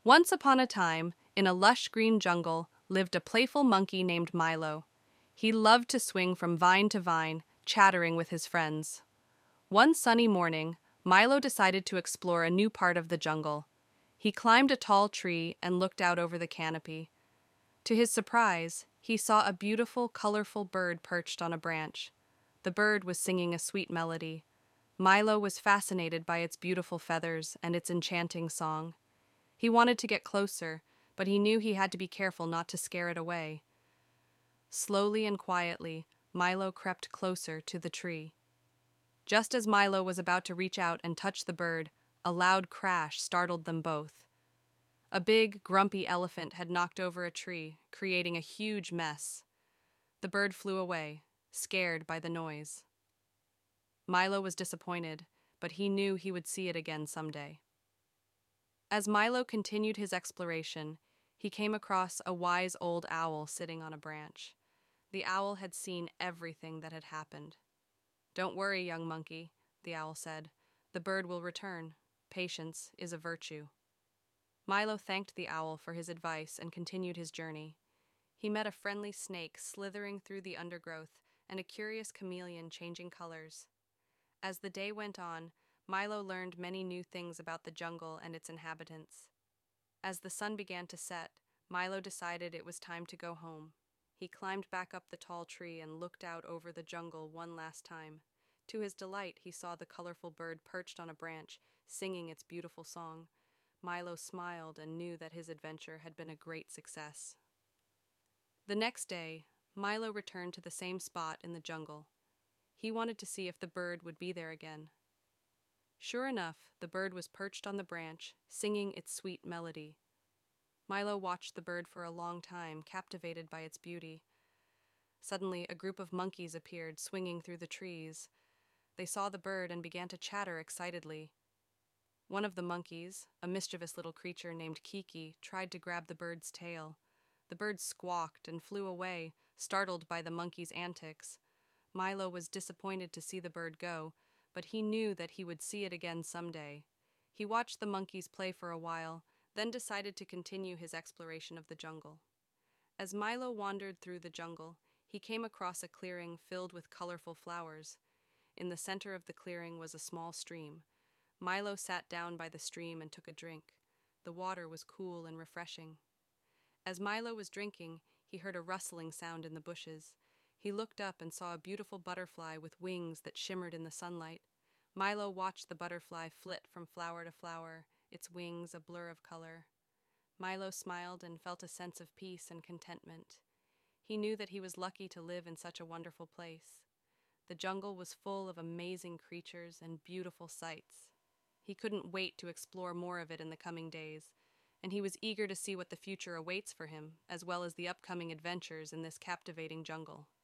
Once upon a time, in a lush green jungle, lived a playful monkey named Milo. He loved to swing from vine to vine, chattering with his friends. One sunny morning, Milo decided to explore a new part of the jungle. He climbed a tall tree and looked out over the canopy. To his surprise, he saw a beautiful, colorful bird perched on a branch. The bird was singing a sweet melody. Milo was fascinated by its beautiful feathers and its enchanting song. He wanted to get closer, but he knew he had to be careful not to scare it away. Slowly and quietly, Milo crept closer to the tree. Just as Milo was about to reach out and touch the bird, a loud crash startled them both. A big, grumpy elephant had knocked over a tree, creating a huge mess. The bird flew away, scared by the noise. Milo was disappointed, but he knew he would see it again someday. As Milo continued his exploration, he came across a wise old owl sitting on a branch. The owl had seen everything that had happened. "Don't worry, young monkey," the owl said. "The bird will return. Patience is a virtue." Milo thanked the owl for his advice and continued his journey. He met a friendly snake slithering through the undergrowth and a curious chameleon changing colors. As the day went on, Milo learned many new things about the jungle and its inhabitants. As the sun began to set, Milo decided it was time to go home. He climbed back up the tall tree and looked out over the jungle one last time. To his delight, he saw the colorful bird perched on a branch, singing its beautiful song. Milo smiled and knew that his adventure had been a great success. The next day, Milo returned to the same spot in the jungle. He wanted to see if the bird would be there again. Sure enough, the bird was perched on the branch, singing its sweet melody. Milo watched the bird for a long time, captivated by its beauty. Suddenly, a group of monkeys appeared, swinging through the trees. They saw the bird and began to chatter excitedly. One of the monkeys, a mischievous little creature named Kiki, tried to grab the bird's tail. The bird squawked and flew away, startled by the monkey's antics. Milo was disappointed to see the bird go, but he knew that he would see it again someday. He watched the monkeys play for a while, then decided to continue his exploration of the jungle. As Milo wandered through the jungle, he came across a clearing filled with colorful flowers. In the center of the clearing was a small stream. Milo sat down by the stream and took a drink. The water was cool and refreshing. As Milo was drinking, he heard a rustling sound in the bushes. He looked up and saw a beautiful butterfly with wings that shimmered in the sunlight. Milo watched the butterfly flit from flower to flower, its wings a blur of color. Milo smiled and felt a sense of peace and contentment. He knew that he was lucky to live in such a wonderful place. The jungle was full of amazing creatures and beautiful sights. He couldn't wait to explore more of it in the coming days, and he was eager to see what the future awaits for him, as well as the upcoming adventures in this captivating jungle.